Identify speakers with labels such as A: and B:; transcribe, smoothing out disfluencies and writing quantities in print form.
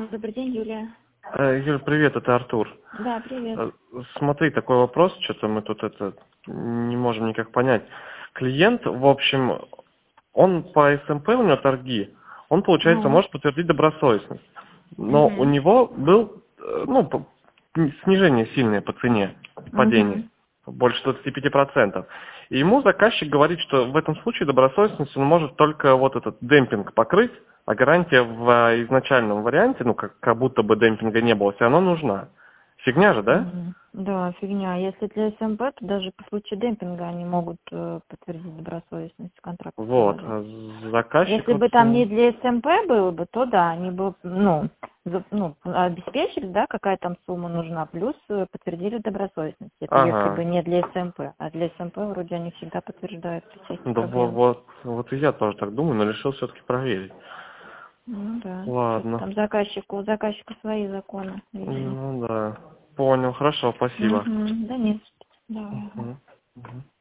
A: Добрый день, Юлия.
B: Юль, привет, это Артур.
A: Да, привет.
B: Смотри, такой вопрос, что-то мы тут не можем никак понять. Клиент, в общем, он по СМП, у него торги, он, получается,
A: Ну,
B: может подтвердить добросовестность. Но у него был, снижение сильное по цене, падение, больше 25%. И ему заказчик говорит, что в этом случае добросовестность он может только вот этот демпинг покрыть, а гарантия в изначальном варианте, как будто бы демпинга не было, все равно нужна. Фигня же, да?
A: Да, фигня. Если для СМП, то даже по случаю демпинга они могут подтвердить добросовестность контракта.
B: Вот, заказчик...
A: Если бы там не для СМП было бы, то да, они бы, обеспечили, да, какая там сумма нужна, плюс подтвердили добросовестность. Это если бы не для СМП. А для СМП вроде они всегда подтверждают всякие
B: Да,
A: проблемы.
B: вот и я тоже так думаю, но решил все-таки проверить.
A: Ну да.
B: Ладно.
A: Там у заказчика свои законы, видимо.
B: Ну да. Понял, хорошо, спасибо.
A: Да нет. Давай.
B: Мгм.